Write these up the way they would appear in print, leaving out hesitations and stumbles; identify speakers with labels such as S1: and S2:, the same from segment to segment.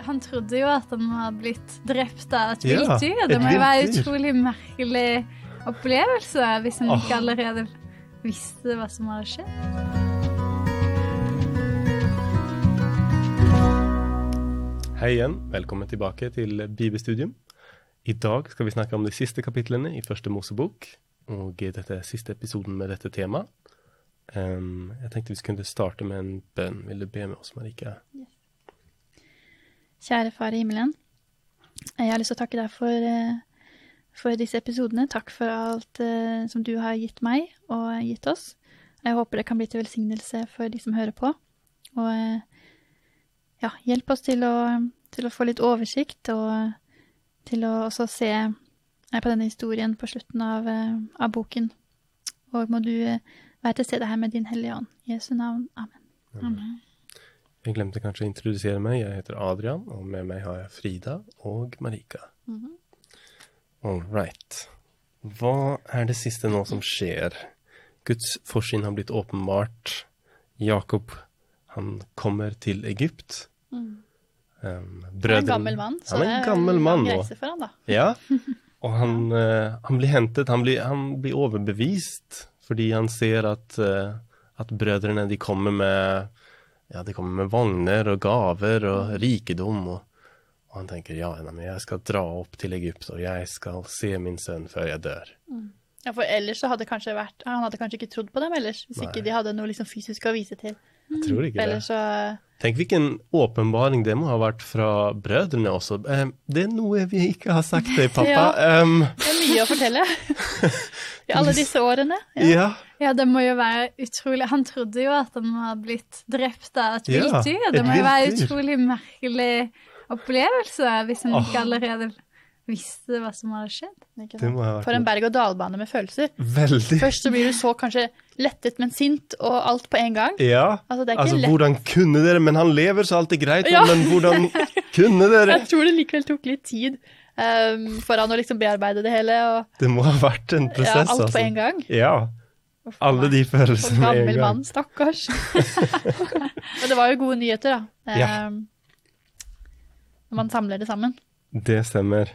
S1: Han trodde jo at han var blitt drept av et viltdyr. Det må jo være en utrolig merkelig opplevelse hvis han ikke allerede visste hva som hadde skjedd.
S2: Hei igjen, velkommen tilbake til Bibelstudium. I dag skal vi snakke om de siste kapitlene i første Mosebok, og dette er siste episoden med dette tema. Jeg tenkte vi skulle starte med en bønn. Vil du be med oss, Marika?
S3: Yes. Kjære Far i himmelen, jeg har lyst til å takke deg for disse episodene. Takk for alt som du har gitt meg og gitt oss. Jeg håper det kan bli til velsignelse for de som hører på. Og ja, hjelp oss til å få litt oversikt og til å også se på denne historien på slutten av boken. Og må du være til stede her med din hellige ånd. I Jesu navn. Amen.
S1: Amen.
S2: Jeg glemte kanskje å introdusere meg. Jeg heter Adrian, og med meg har jeg Frida og Marika. All right. Hva er det siste nå som skjer? Guds forsyn har blitt åpenbart. Jakob, han kommer til Egypt.
S3: Han er en gammel mann, så det er en lang reise for han da.
S2: Ja, og han blir hentet, han blir overbevist, fordi han ser at brødrene, de kommer med vogner og gaver og rikedom, og han tenker, men jeg skal dra opp til Egypt, og jeg skal se min sønn før jeg dør.
S3: Ja, for ellers så hadde han hadde kanskje ikke trodd på dem ellers, hvis ikke de hadde noe liksom fysisk å vise til.
S2: Jeg tror ikke
S3: ellers
S2: det.
S3: Så...
S2: Tenk hvilken åpenbaring det må ha vært fra brødrene også. Det er noe vi ikke har sagt til pappa.
S3: Ja, det er mye å fortelle. I alle disse årene.
S2: Ja.
S1: Ja, det må jo være utrolig... Han trodde jo at han var blitt drept av et viltdyr. Det må jo være en utrolig merkelig opplevelse hvis han ikke allerede visste hva som hadde skjedd.
S3: For en berg- og dalbane med følelser.
S2: Veldig.
S3: Først så blir du så kanskje lettet, men sint, og alt på en gang.
S2: Ja,
S3: altså, det er ikke lett.
S2: Hvordan kunne dere? Men han lever, så alt er greit. Ja. Men hvordan kunne dere?
S3: Jeg tror det likevel tok litt tid for han å liksom bearbeide det hele. Og,
S2: det må ha vært en prosess.
S3: Ja, alt på en gang.
S2: Ja, alle de følelsene med en gang.
S3: Gammel mann, stakkars. Men det var jo gode nyheter da. Når man samler det sammen.
S2: Det stemmer.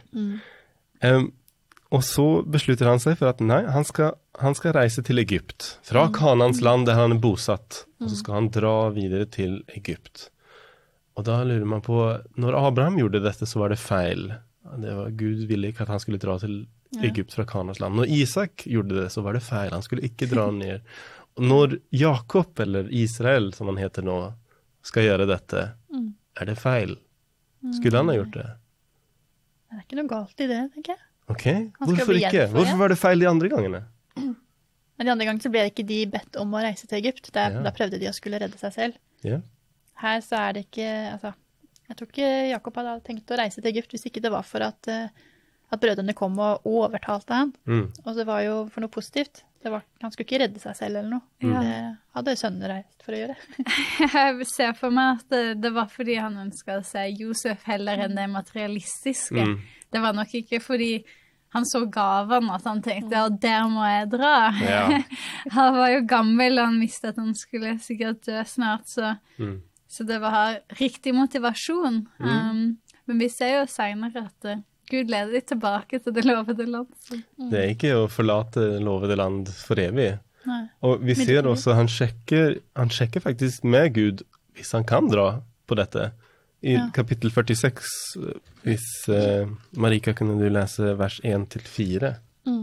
S2: Og så beslutter han seg for at nei, han skal reise til Egypt. Fra Kanaans land der han er bosatt. Og så skal han dra videre til Egypt. Og da lurer man på, når Abraham gjorde dette, så var det feil. Gud ville ikke at han skulle dra til Egypt fra Kanaans land. Når Isak gjorde det, så var det feil. Han skulle ikke dra ned. Og når Jakob, eller Israel, som han heter nå, skal gjøre dette, er det feil? Skulle han ha gjort det?
S3: Det er ikke noe galt i det, tenker jeg.
S2: Ok, hvorfor ikke? Hvorfor var det feil de andre gangene?
S3: De andre gangene så ble ikke de bedt om å reise til Egypt. Da prøvde de å skulle redde seg selv.
S2: Ja.
S3: Her så er det ikke, jeg tror ikke Jakob hadde tenkt å reise til Egypt hvis ikke det var for at brødrene kom og overtalte han. Og det var jo for noe positivt. Han skulle ikke redde seg selv eller noe. Det hadde sønnen reist for å gjøre.
S1: Jeg ser for meg at det var fordi han ønsket å se Josef heller enn det materialistiske. Det var nok ikke fordi han så gavene at han tenkte, der må jeg dra. Ja. Han var jo gammel, og han visste at han skulle sikkert dø snart, så det var riktig motivasjon. Men vi ser jo senere at Gud leder de tilbake til det lovede land.
S2: Det er ikke å forlate lovede land for evig.
S3: Nei.
S2: Og vi ser også, han sjekker faktisk med Gud hvis han kan dra på dette. I kapittel 46, hvis Marika, kunne du lese vers 1-4?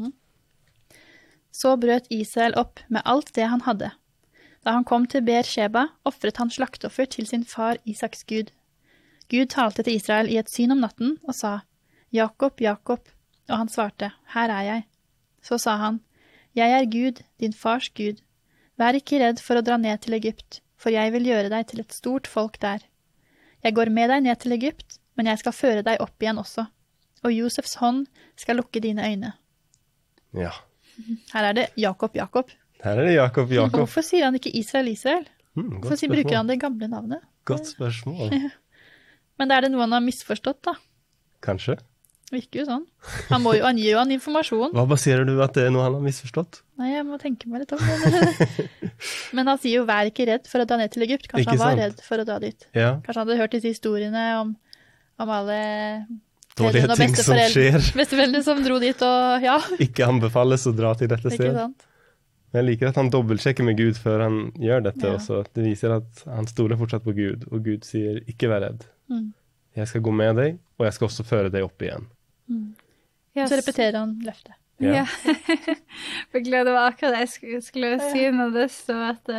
S3: Så brøt Israel opp med alt det han hadde. Da han kom til Beersheba, offret han slaktoffer til sin far Isaks Gud. Gud talte til Israel i et syn om natten og sa, Jakob, Jakob, og han svarte, her er jeg. Så sa han, jeg er Gud, din fars Gud. Vær ikke redd for å dra ned til Egypt, for jeg vil gjøre deg til et stort folk der. Jeg går med deg ned til Egypt, men jeg skal føre deg opp igjen også, og Josefs hånd skal lukke dine øyne.
S2: Ja.
S3: Her er det Jakob, Jakob.
S2: Her er det Jakob, Jakob.
S3: Hvorfor sier han ikke Israel, Israel? Hvorfor bruker han det gamle navnet?
S2: Godt spørsmål.
S3: Men er det noe han har misforstått da?
S2: Kanskje.
S3: Virker jo sånn. Han gir jo han informasjon.
S2: Hva baserer du at det er noe han har misforstått?
S3: Nei, jeg må tenke meg litt om det. Men han sier jo, vær ikke redd for å dra ned til Egypt. Kanskje han var redd for å dra dit.
S2: Ja.
S3: Kanskje han hadde hørt disse historiene om om alle
S2: dårlige ting som skjer.
S3: Besteforeldre som dro dit og, ja.
S2: Ikke anbefales å dra til dette
S3: Ikke
S2: stedet.
S3: sant?
S2: Men jeg liker at han dobbeltsjekker med Gud før han gjør dette
S3: Ja.
S2: også. Det viser at han stoler fortsatt på Gud, og Gud sier, ikke vær redd.
S3: Mm.
S2: Jeg skal gå med deg, og jeg skal også føre deg opp igjen.
S1: Yes.
S3: Så repeterer han løftet.
S1: Ja. Beklager, det var akkurat det jeg skulle si når det står at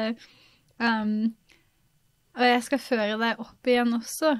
S1: og jeg skal føre deg opp igjen også.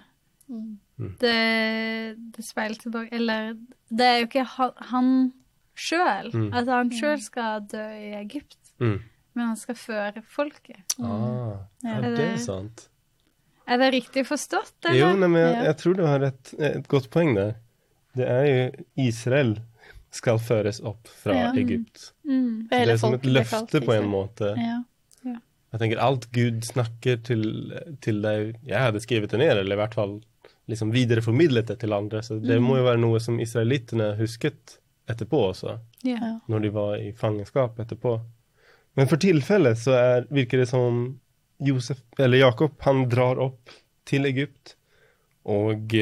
S1: Det speiler tilbake, eller det er jo ikke han selv, at han selv skal dø i Egypt, men han skal føre folket.
S2: Det er sant.
S1: Er det riktig forstått, eller?
S2: Jo, men jeg tror du har et godt poeng der. Det er jo Israel skal føres opp fra Egypt. Det er som et løfte på en måte.
S3: Ja.
S2: Jeg tenker alt Gud snakker til deg, jeg hadde skrevet det ned, eller i hvert fall liksom videreformidlet det til andre, så det må jo være noe som israelittene husket etterpå også, når de var i fangenskap etterpå. Men for tilfellet så virker det som Jakob, han drar opp til Egypt, og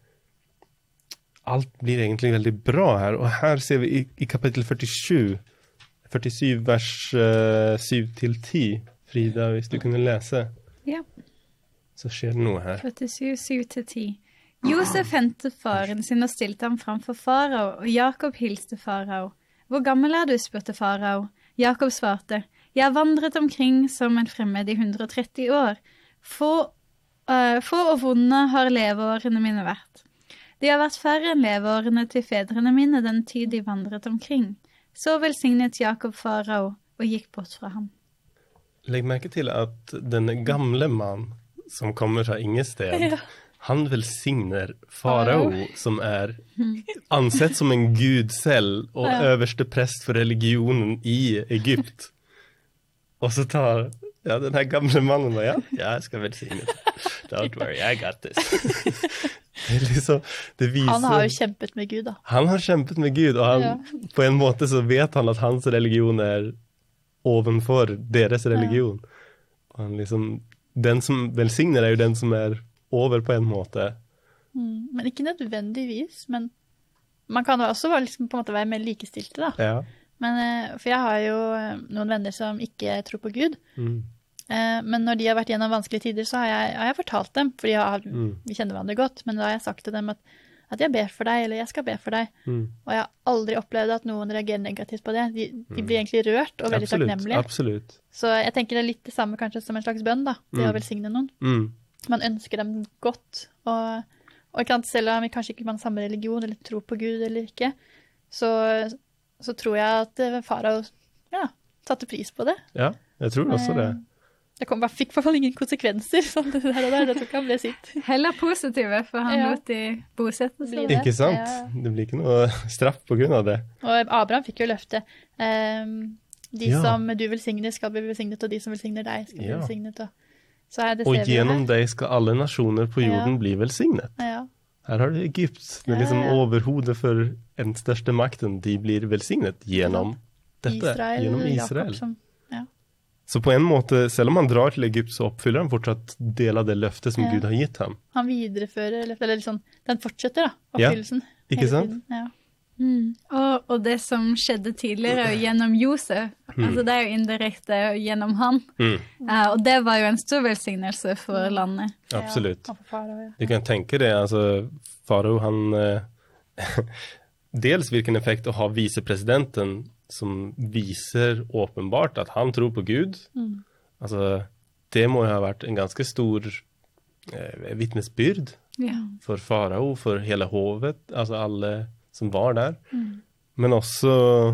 S2: alt blir egentlig veldig bra her. Og her ser vi i kapittel 47 vers 7-10, Frida, hvis du kunne lese.
S1: Ja.
S2: Så skjer det noe her.
S1: 47, 7-10. Josef hentet faren sin og stilte ham framfor farao, og Jakob hilste farao. Hvor gammel er du, spurte farao. Jakob svarte, jeg har vandret omkring som en fremmed i 130 år. Få og vonde har leveårene mine vært. De har vært færre enn leveårene til fedrene mine den tid de vandret omkring. Så velsignet Jakob farao og gikk bort fra ham.
S2: Legg merke til at denne gamle mann som kommer fra ingested, han velsigner farao, som ansett som en gud selv, og øverste prest for religionen i Egypt. Og så tar den her gamle mannen og jeg skal velsigne det. Don't worry, I got this. Det viser,
S3: han har jo kjempet med Gud da.
S2: Han har kjempet med Gud, og på en måte så vet han at hans religion ovenfor deres religion. Og han den som velsigner jo den som over på en måte.
S3: Men ikke nødvendigvis, men man kan også på en måte være mer likestilte da.
S2: Ja.
S3: Men, for jeg har jo noen venner som ikke tror på Gud. Men når de har vært gjennom vanskelige tider, så har jeg fortalt dem, fordi vi kjenner hverandre godt, men da har jeg sagt til dem at jeg ber for deg, eller jeg skal be for deg. Og jeg har aldri opplevd at noen reagerer negativt på det. De blir egentlig rørt og veldig takknemlige.
S2: Absolutt.
S3: Så jeg tenker det litt det samme kanskje som en slags bønn da, det å velsigne noen. Man ønsker dem godt, og selv om vi kanskje ikke har samme religion, eller tror på Gud eller ikke, så tror jeg at farao satte pris på det.
S2: Ja, jeg tror også det.
S3: Det fikk i hvert fall ingen konsekvenser, sånn det der og der, det tror ikke han ble sitt.
S1: Heller positive, for han lot de bosette seg.
S2: Ikke sant? Ja. Det blir ikke noe straff på grunn av det.
S3: Og Abraham fikk jo løfte. De som du velsigner skal bli velsignet, og de som velsigner deg skal bli velsignet. Og
S2: gjennom deg skal alle nasjoner på jorden bli velsignet.
S3: Ja.
S2: Her har du Egypt, med overhodet for den største makten. De blir velsignet gjennom dette, gjennom Israel.
S3: Jakob
S2: så på en måte, selv om han drar til Egypt, så oppfyller han fortsatt del av det løftet som Gud har gitt ham.
S3: Han viderefører, eller den fortsetter da, oppfyllelsen.
S2: Ja, ikke sant?
S3: Ja.
S1: Og det som skjedde tidligere gjennom Josef, altså det er jo indirekte gjennom han. Og det var jo en stor velsignelse for landet.
S2: Absolutt.
S3: Ja, for farao,
S2: Du kan tenke det, altså farao, han dels hvilken effekt å ha visepresidenten som viser åpenbart at han tror på Gud. Altså, det må jo ha vært en ganske stor vittnesbyrd for farao, for hele hovet, altså alle som var der. Men også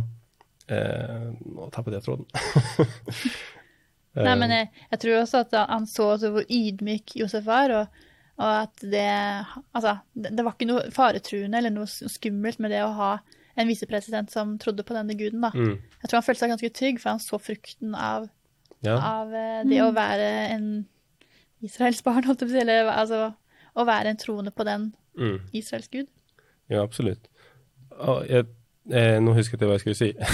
S2: nå tappet jeg tråden.
S3: Nei, men jeg tror også at han så hvor ydmyk Josef var, og at det var ikke noe faretruende eller noe skummelt med det å ha en visepresident som trodde på denne guden da. Jeg tror han følte seg ganske trygg, for han så frukten av det å være en Israels barn, eller å være en troende på den Israels gud.
S2: Ja, absolutt. Nå husket jeg hva jeg skulle si.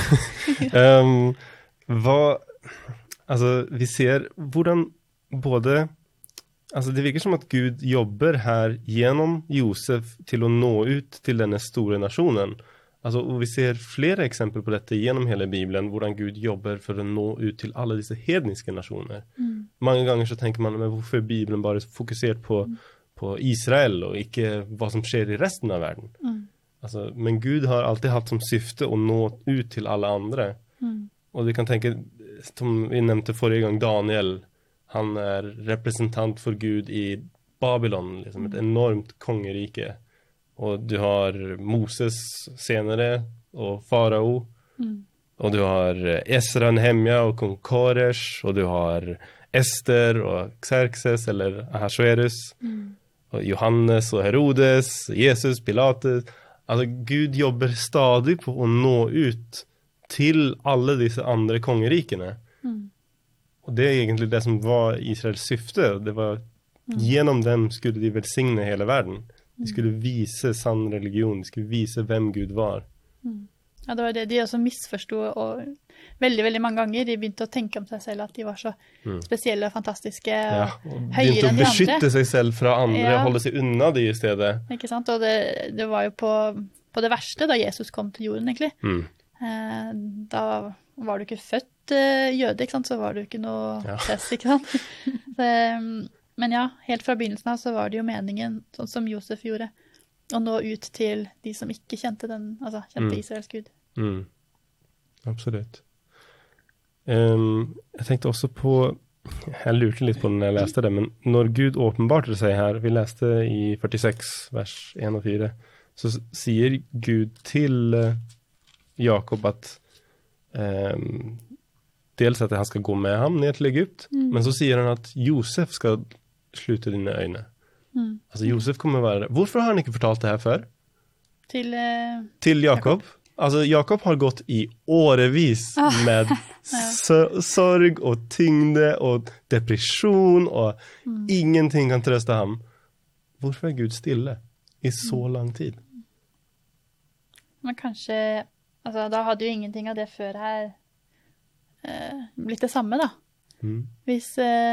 S2: Vi ser hvordan både alltså det virker som at Gud jobber her gjennom Josef til å nå ut til denne store nasjonen. Alltså, och vi ser flera exempel på detta genom hela Bibeln, hvordan Gud jobber for å nå ut til alle disse hedniske nasjoner. Mange ganger så tenker man, men hvorfor er Bibelen bare fokusert på Israel og ikke hva som skjer i resten av verden? Alltså, men Gud har alltid hatt som syfte å nå ut til alle andre. Og vi kan tenke, som vi nevnte forrige gang, Daniel, han er representant for Gud i Babylon, liksom et enormt kongerike. Og du har Moses senere, og Farao, og du har Esra Nehemja og kong Koresh, og du har Ester og Xerxes eller Ahasuerus, og Johannes og Herodes, Jesus, Pilatus. Altså Gud jobber stadig på å nå ut til alle disse andre kongerikene. Og det er egentlig det som var Israels syfte. Det var gjennom dem skulle de velsigne hele verden. De skulle vise sann religion, de skulle vise hvem Gud var.
S3: Ja, det var det de også misforstod, og veldig, veldig mange ganger de begynte å tenke om seg selv at de var så spesielle og fantastiske, og høyere enn de andre.
S2: Begynte å beskytte seg selv fra andre, holde seg unna de i stedet.
S3: Ikke sant, og det var jo på det verste da Jesus kom til jorden, egentlig. Da var du ikke født jøde, ikke sant, så var du ikke noe press, ikke sant? Men ja, helt fra begynnelsen av så var det jo meningen, sånn som Josef gjorde, å nå ut til de som ikke kjente kjente Israels Gud.
S2: Absolutt. Jeg tenkte også på, jeg lurte litt på den når jeg leste det, men når Gud åpenbarte seg her, vi leste i 46, vers 1 og 4, så sier Gud til Jakob at dels at han skal gå med ham ned til Egypt, men så sier han at Josef skal slutte dine øyne. Altså Josef kommer være der. Hvorfor har han ikke fortalt det her før? Til Jakob. Altså Jakob har gått i årevis med sorg og tyngde og depresjon, og ingenting kan trøste ham. Hvorfor er Gud stille i så lang tid?
S3: Men kanskje, da hadde jo ingenting av det før her blitt det samme, da. Hvis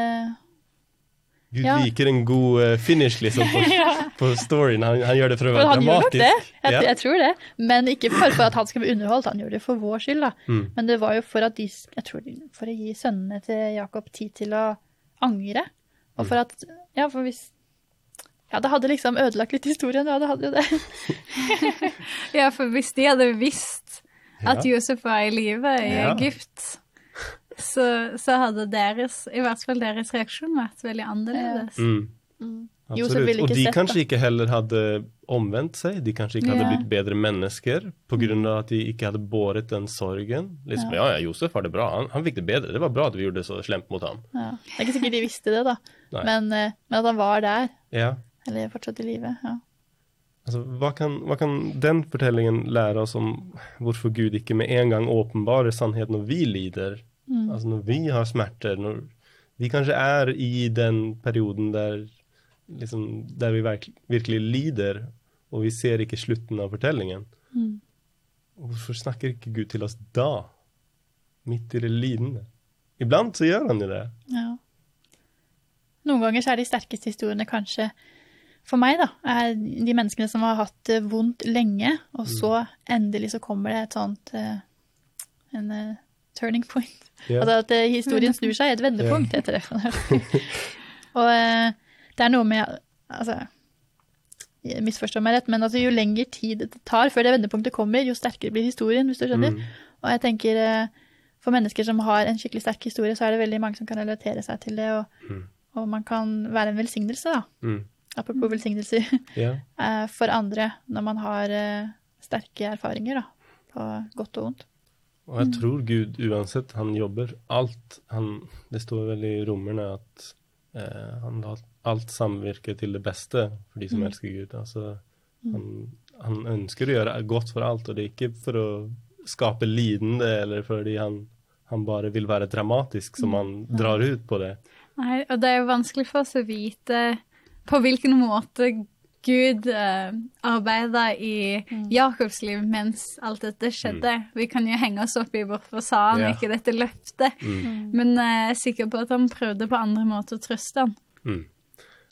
S2: Gud liker en god finish liksom på storyen. Han gjør det for å være dramatisk.
S3: Han gjør nok det. Jeg tror det. Men ikke for at han skal bli underholdt. Han gjør det for vår skyld, da. Men det var jo for at for å gi sønnene til Jakob tid til å angre. Og for at, for hvis det hadde liksom ødelagt litt historien, det hadde jo det.
S1: Ja, for hvis de hadde visst at Josef var i live i Egypt, så hadde i hvert fall deres reaksjon vært veldig annerledes.
S2: Absolutt. Og de kanskje ikke heller hadde omvendt seg, de kanskje ikke hadde blitt bedre mennesker, på grunn av at de ikke hadde båret den sorgen. Liksom, Josef var det bra, han fikk det bedre, det var bra at vi gjorde det så slemt mot ham.
S3: Ja. Det er ikke sikkert de visste det da, men at han var der, eller fortsatt i livet,
S2: Altså, hva kan den fortellingen lære oss om hvorfor Gud ikke med en gang åpenbarer sannheten når vi lider? Altså når vi har smerter, når vi kanskje er i den perioden der vi virkelig lider, og vi ser ikke slutten av fortellingen. Hvorfor snakker ikke Gud til oss da? Midt i det lidende. Iblant så gjør han jo det.
S3: Ja. Noen ganger så er de sterkeste historiene kanskje, for meg da, er de menneskene som har hatt det vondt lenge, og så endelig så kommer det et sånt, en turning point. Altså at historien snur seg, et vendepunkt heter det. Og det er noe med, jeg misforstår meg rett, men jo lengre tid det tar før det vendepunktet kommer, jo sterkere blir historien, hvis du skjønner. Og jeg tenker, for mennesker som har en skikkelig sterk historie, så er det veldig mange som kan relatere seg til det, og man kan være en velsignelse da. Apropos velsignelser. For andre, når man har sterke erfaringer da, på godt og vondt.
S2: Og jeg tror Gud, uansett, han jobber alt. Det står vel i Romerne at han lar alt samvirke til det beste for de som elsker Gud. Altså, han ønsker å gjøre godt for alt, og det er ikke for å skape lidende, eller fordi han bare vil være dramatisk, som han drar ut på det.
S1: Nei, og det er jo vanskelig for oss å vite på hvilken måte Gud arbeidet i Jakobs liv mens alt dette skjedde. Vi kan jo henge oss opp i hvorfor sa han ikke dette løftet, men jeg er sikker på at han prøvde på andre måter å trøste han.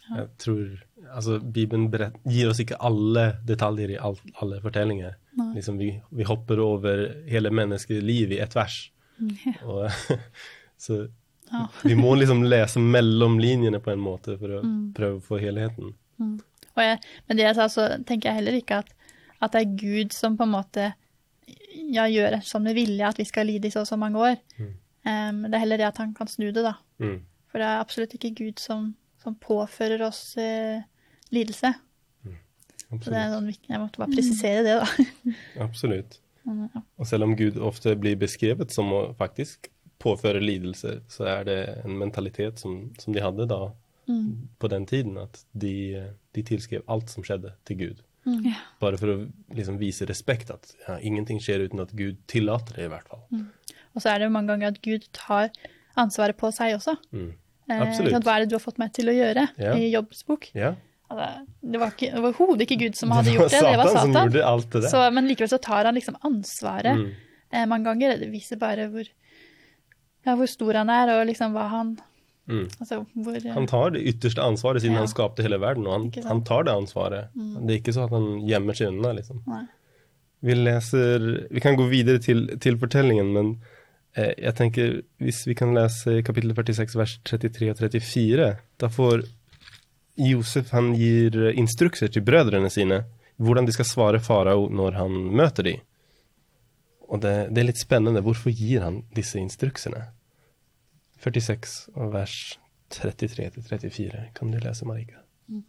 S2: Jeg tror, altså Bibelen gir oss ikke alle detaljer i alle fortellinger. Liksom vi hopper over hele menneskeliv i et vers. Og, så vi må liksom lese mellom linjene på en måte for å prøve å få helheten.
S3: Men det jeg sa, så tenker jeg heller ikke at det er Gud som på en måte gjør det sånn med vilje at vi skal lide i så mange år. Det er heller det at han kan snu det da. For det er absolutt ikke Gud som påfører oss lidelse. Så det er sånn viktig, jeg måtte bare presisere det da.
S2: Absolutt. Og selv om Gud ofte blir beskrevet som å faktisk påføre lidelse, så er det en mentalitet som de hadde da, på den tiden, at de tilskrev alt som skjedde til Gud. Bare for å liksom vise respekt at ingenting skjer uten at Gud tillater det i hvert fall.
S3: Og så er det jo mange ganger at Gud tar ansvaret på seg også.
S2: Absolutt.
S3: Hva er det du har fått meg til å gjøre i jobbsbok? Altså, det var overhodet ikke Gud som hadde gjort det, det var Satan.
S2: Som gjorde alt det der.
S3: Så, men likevel så tar han liksom ansvaret mange ganger. Det viser bare hvor stor han er, og liksom hva han... Altså,
S2: han tar det ytterste ansvaret siden han skapte hele verden, og han tar det ansvaret. Det er ikke så at han gjemmer seg unna, liksom. Vi kan gå videre til fortellingen, men jeg tenker, hvis vi kan lese kapittel 46, vers 33 og 34, da får Josef, han gir instrukser til brødrene sine, hvordan de skal svare farao når han møter de. Og det er litt spennende, hvorfor gir han disse instruksene? 46 og vers 33 til 34, kan du lese, Marika?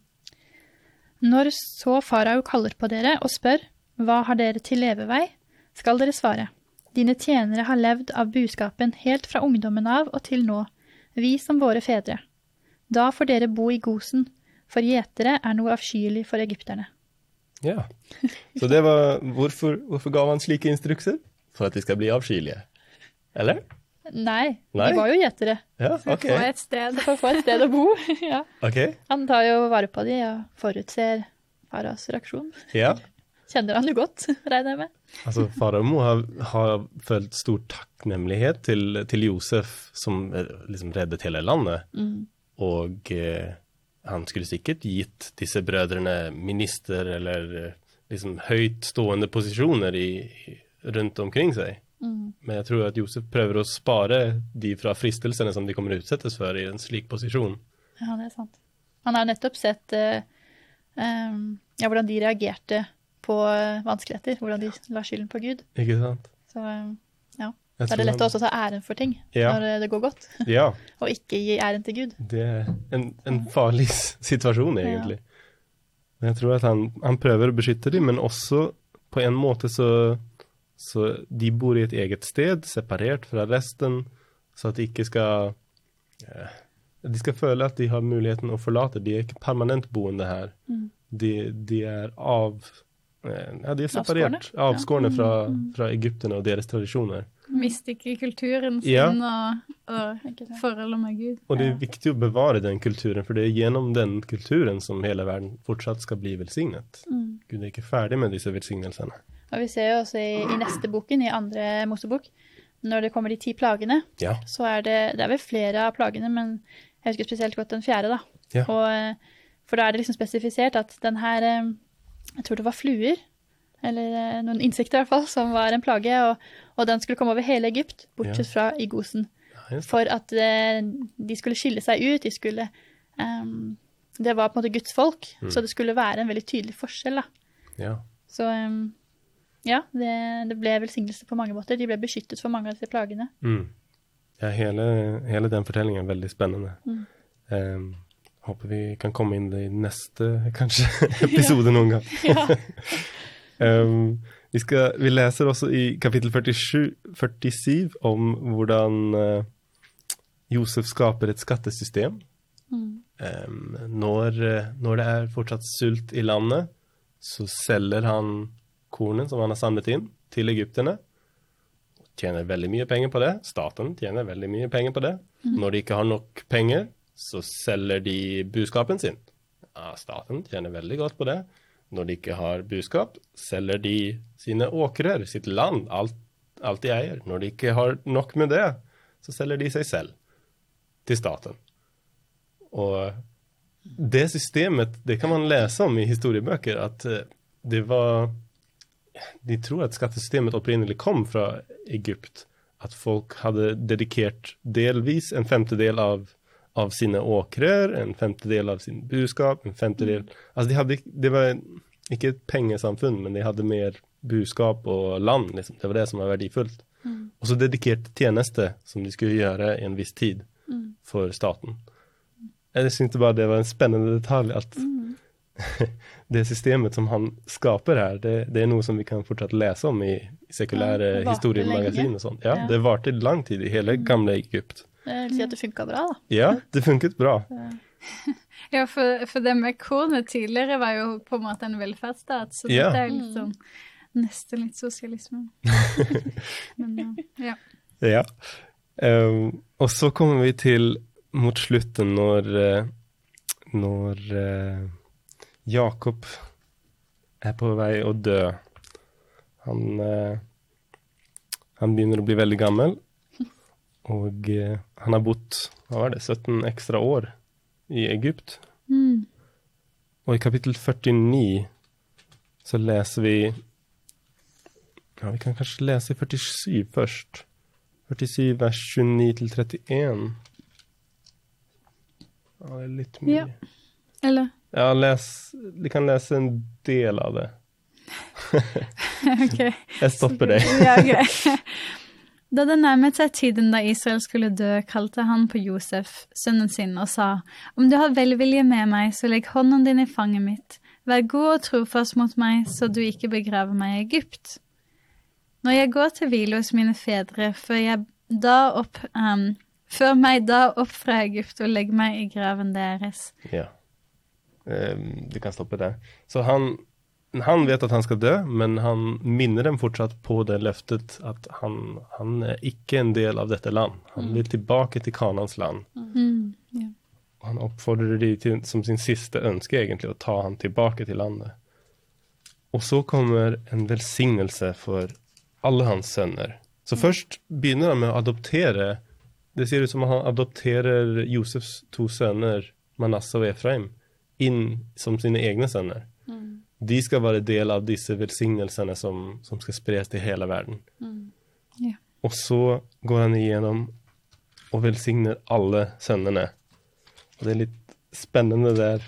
S3: Når så farao kaller på dere og spør, hva har dere til levevei? Skal dere svare. Dine tjenere har levd av buskapen helt fra ungdommen av og til nå, vi som våre fedre. Da får dere bo i Gosen, for gjetere er noe avskyelig for egypterne.
S2: Ja, så det var, hvorfor gav han slike instrukser? For at de skal bli avskyelige, eller?
S3: Nei, de var jo gjetere.
S2: Ja, ok.
S3: For å få et sted å bo, ja.
S2: Okay.
S3: Han tar jo vare på de og forutser faras reaksjon.
S2: Ja.
S3: Kjenner han jo godt, regner jeg med.
S2: Altså, farao må ha følt stor takknemlighet til Josef, som liksom reddet hele landet. Og han skulle sikkert gitt disse brødrene minister eller liksom høyt stående posisjoner rundt omkring seg. Men jeg tror at Josef prøver å spare de fra fristelsene som de kommer utsettes for i en slik posisjon.
S3: Ja, det er sant. Han har nettopp sett hvordan de reagerte på vanskeligheter, hvordan de la skylden på Gud.
S2: Ikke sant?
S3: Så ja, da er det lett å også ta æren for ting når det går godt.
S2: Ja.
S3: Og ikke gi æren til Gud.
S2: Det er en farlig situasjon egentlig. Men jeg tror at han prøver å beskytte dem, men også på en måte så de bor i et eget sted, separert fra resten, så at de ikke skal de skal føle at de har muligheten å forlate. De er ikke permanent boende her. De er de er separert, avskårne fra egypterne og deres tradisjoner.
S1: Mister ikke kulturen sin og forholdet med Gud.
S2: Og det er viktig å bevare den kulturen, for det er gjennom den kulturen som hele verden fortsatt skal bli velsignet. Gud er ikke ferdig med disse velsignelsene.
S3: Og vi ser jo også i neste boken, i andre Mosebok, når det kommer de 10 plagene, så er det er vel flere av plagene, men jeg husker spesielt godt den 4. da. For da er det liksom spesifisert at den her, jeg tror det var fluer, eller noen insekter i hvert fall, som var en plage, og den skulle komme over hele Egypt, bortsett fra i Gosen. For at de skulle skille seg ut, det var på en måte Guds folk, så det skulle være en veldig tydelig forskjell da. Så det ble velsignelse på mange måter. De ble beskyttet for mange av disse plagene.
S2: Ja, hele den fortellingen er veldig spennende. Håper vi kan komme inn i neste, kanskje, episode noen gang. Vi leser også i kapittel 47 om hvordan Josef skaper et skattesystem. Når det er fortsatt sult i landet, så selger han kornen som han har samlet inn til egypterne. Tjener veldig mye penger på det. Staten tjener veldig mye penger på det. Når de ikke har nok penger, så selger de buskapen sin. Staten tjener veldig godt på det. Når de ikke har buskap, selger de sine åkrer, sitt land, alt de eier. Når de ikke har nok med det, så selger de seg selv til staten. Og det systemet, det kan man läsa om i historieböcker, att det var, de tror att skattesystemet opprinnelig kom fra Egypt, att folk hade dedikerat delvis en femtedel av sina åkrer, en femtedel av sin buskap, en femtedel, alltså det var ikke et pengesamfunn, men de hadde mer buskap og land, liksom. Det var det som var verdifullt. Og så dedikert tjeneste som de skulle gjøre i en viss tid for staten. Jeg synes bare det var en spennende detalj at det systemet som han skaper her, det er noe som vi kan fortsatt lese om i sekulære historiemagasin og sånt. Ja, det varte lang tid i hele gamle Egypt.
S3: Jeg vil si at det funket bra da.
S2: Ja, det funket bra.
S1: Ja, for det med kornet tidligere var jo på en måte en velferdsstat, så det er jo litt sånn, nesten litt sosialisme. Men, ja.
S2: Ja. Og så kommer vi til mot slutten når Jakob er på vei å dø. Han begynner å bli veldig gammel, og han har bodd, 17 ekstra år i Egypt. Og i kapittel 49 så leser vi, vi kan kanskje lese 47 først. 47 vers 29-31. Ja, det er litt mye.
S1: Ja, eller?
S2: Ja, vi kan lese en del av det.
S1: Ok.
S2: Jeg stopper deg.
S1: Ja, ok. Da det nærmet seg tiden da Israel skulle dø, kalte han på Josef, sønnen sin, og sa, «Om du har velvilje med meg, så legg hånden din i fanget mitt. Vær god og trofast mot meg, så du ikke begraver meg i Egypt. Når jeg går til hvile hos mine fedre, før meg da opp fra Egypt og legg meg i graven deres.»
S2: Ja, du kan stoppe der. Så han vet at han skal dø, men han minner dem fortsatt på det løftet at han er ikke en del av dette land. Han vil tilbake til Kanans land.
S1: Ja.
S2: Han oppfordrer de til, som sin siste ønske egentlig, å ta han tilbake til landet. Og så kommer en velsignelse for alle hans sønner. Så først begynner han med å adoptere. Det ser ut som han adopterer Josefs 2 sønner, Manasse og Efraim, inn som sine egne sønner. De skal være del av disse velsignelsene som skal spres til hele verden.
S1: Ja.
S2: Og så går han igjennom og velsigner alle sønnene. Og det er litt spennende der.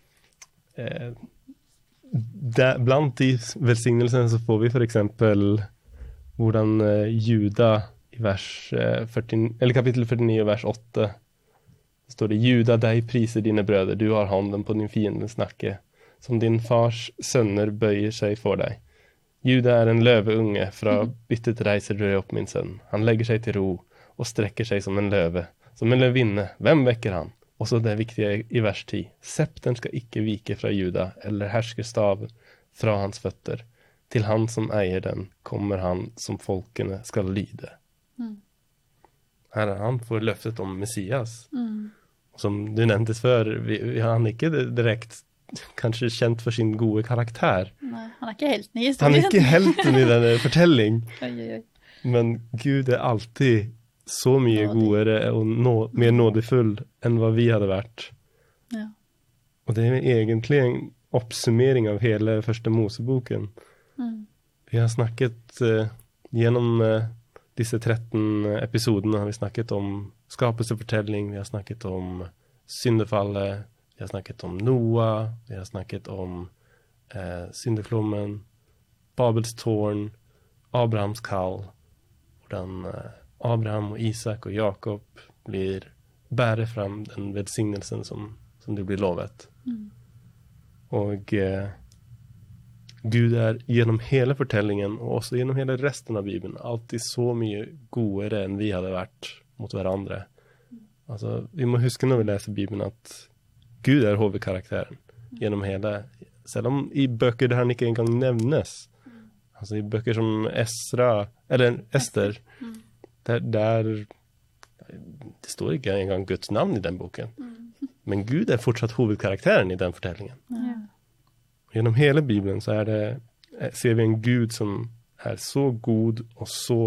S2: Blant de velsignelsene så får vi for eksempel hvordan Juda i kapittel 49 vers 8 står det, «Juda, deg priser dine brøder, du har hånden på din fiendens nakke, som din fars sønner bøyer seg for deg. Juda er en løveunge, fra byttet reiser du opp, min sønn. Han legger seg til ro og strekker seg som en løve, som en løvinne. Hvem vekker han?» Og så det viktige i vers 10. «Septen skal ikke vike fra Juda, eller herskerstav fra hans føtter. Til han som eier den, kommer han som folkene skal lyde.» Her er han får løftet om Messias. Som du nevnte før, han er ikke direkte kanskje kjent for sin gode karakter.
S3: Nei, han er ikke helten i historien.
S2: Han er ikke helten i denne fortelling.
S3: Oi.
S2: Men Gud er alltid så mye godere og mer nådefull enn hva vi hadde vært.
S3: Ja.
S2: Og det er egentlig en oppsummering av hele første Moseboken. Vi har snakket gjennom disse 13 episodene har vi snakket om skapelsefortelling, vi har snakket om syndefallet, vi har snakket om Noah, vi har snakket om syndeflommen, Babels tårn, Abrahams kall, hvordan Abraham og Isak og Jakob bærer frem den velsignelsen som de blir lovet. Og Gud er gjennom hele fortellingen, og også gjennom hele resten av Bibelen, alltid så mye godere enn vi hadde vært mot hverandre. Altså, vi må huske når vi leser Bibelen at Gud er hovedkarakteren gjennom hele, selv om i bøker der han ikke engang nevnes. Altså i bøker som Ester, der det står ikke engang Guds navn i den boken. Men Gud er fortsatt hovedkarakteren i den fortellingen.
S1: Ja.
S2: Gjennom hele Bibelen så ser vi en Gud som er så god og så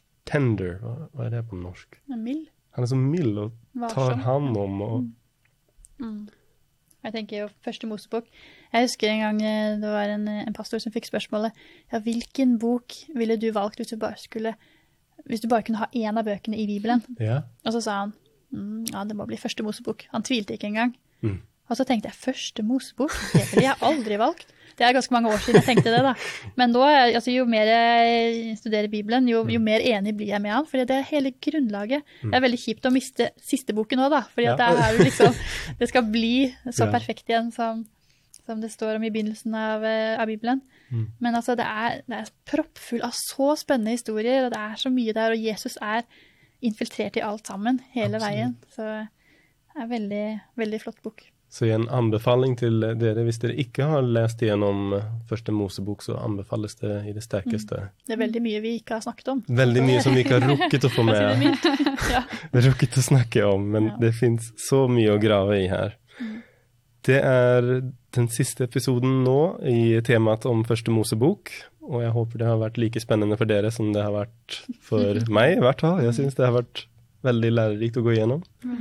S2: tender. Hva er det på norsk?
S3: Mild.
S2: Han er så mild og tar hand om
S3: Jeg tenker jo første Mosebok. Jeg husker en gang det var en pastor som fikk spørsmålet, ja, hvilken bok ville du valgt hvis du bare kunne ha en av bøkene i Bibelen?
S2: Ja.
S3: Og så sa han, ja, det må bli første Mosebok. Han tvilte ikke engang. Og så tenkte jeg, første Mosebok? Det ville jeg aldri valgt. Det ganske mange år siden jeg tenkte det da. Men nå, altså, jo mer jeg studerer Bibelen, jo mer enig blir jeg med han, for det hele grunnlaget. Det veldig kjipt å miste siste boken også da, fordi at det liksom, det skal bli så perfekt igjen som det står om i begynnelsen av Bibelen. Men altså, det er proppfull av så spennende historier, og det så mye der, og Jesus infiltrert i alt sammen, hele veien. Så det veldig, veldig flott bok.
S2: Så en anbefaling til dere, hvis dere ikke har lest igjennom første Mosebok, så anbefales det i det sterkeste.
S3: Det veldig mye vi ikke har snakket om.
S2: Veldig mye som vi ikke har rukket å få med. Rukket å snakke om, men det finns så mye å grave i her. Det den siste episoden nå i temaet om første Mosebok, og jeg håper det har vært like spennende for dere som det har vært for meg, i hvert fall. Jeg synes det har vært veldig lærerikt å gå igjennom.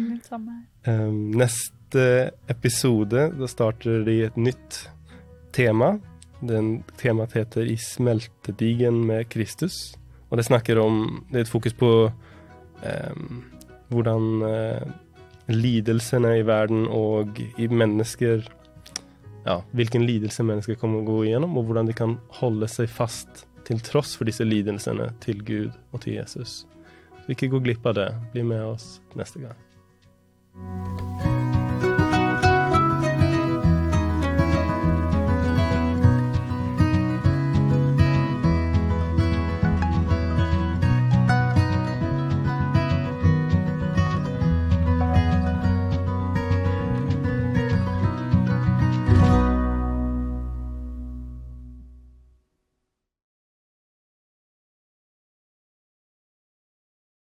S2: Neste episode, da starter de et nytt tema. Den temaet heter I smeltedigen med Kristus. Og det snakker om, det et fokus på hvordan lidelsene i verden og i mennesker, hvilken lidelse mennesker kommer å gå igjennom, og hvordan de kan holde seg fast til tross for disse lidelsene til Gud og til Jesus. Så ikke gå glipp av det. Bli med oss neste gang.